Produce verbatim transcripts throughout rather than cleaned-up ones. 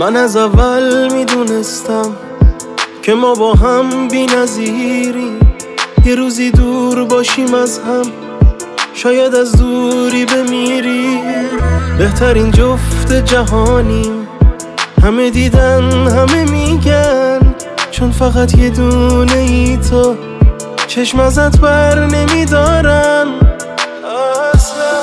من از اول میدونستم که ما با هم بی نظیریم، یه روزی دور باشیم از هم، شاید از دوری بمیریم. بهترین جفت جهانیم، همه دیدن همه میگن، چون فقط یه دونه ای تو چشم ازت بر نمیدارم اصلا.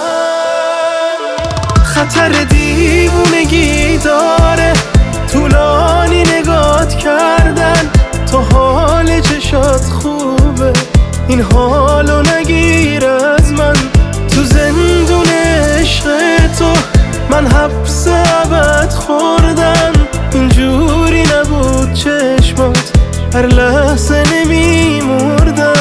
خطر دیوونگی داره طولانی نگات کردن، تو حال چشات خوبه این حالو نگیر از من. تو زندون عشق تو من حبس ابد خوردم، اینجوری نبود چشمات هر لحظه نمیمردم.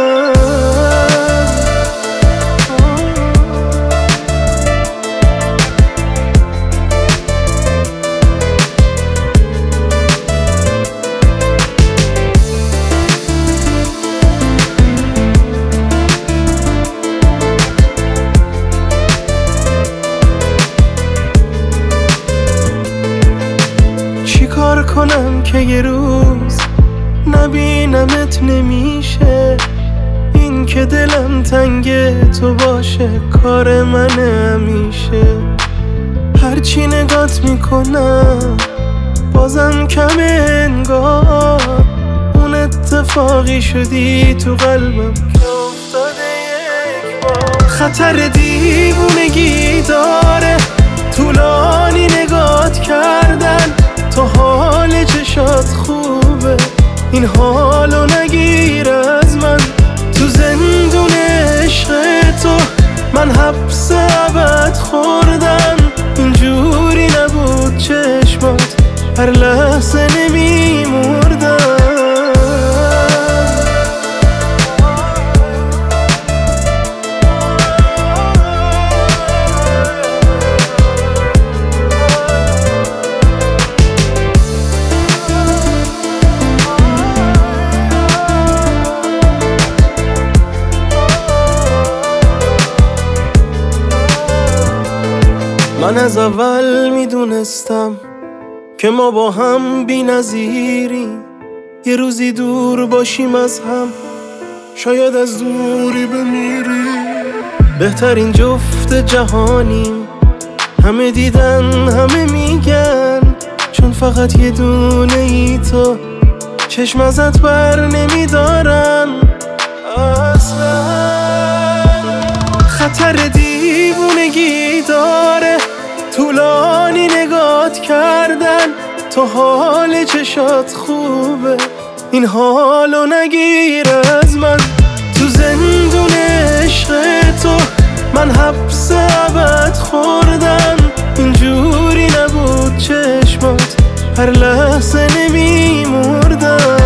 کار کنم که یه روز نبینمت نمیشه، این که دلم تنگ تو باشه کار من همیشه. هرچی نگات میکنم بازم کم انگار، اون اتفاقی شدی تو قلبم که افتاده یک بار. خطر دیوونگی داره طولانی نگات کردن، تو حال چشات خوبه این حالو نگیر از من. تو زندون عشق تو من حبس ابد خوردم، اینجوری نبود چشمات هر لحظه نمیمردم. من از اول میدونستم که ما با هم بی نظیریم، یه روزی دور باشیم از هم، شاید از دوری بمیریم. بهترین جفت جهانیم، همه دیدن همه میگن، چون فقط یه دونه ای تو چشم ازت بر نمیدارم اصلا. خطر دیوونگی داره طولانی نگات کردن، تو حال چشات خوبه این حالو نگیر از من. تو زندون عشق تو من حبس ابد خوردم، اینجوری نبود چشمات هر لحظه نمیمردم.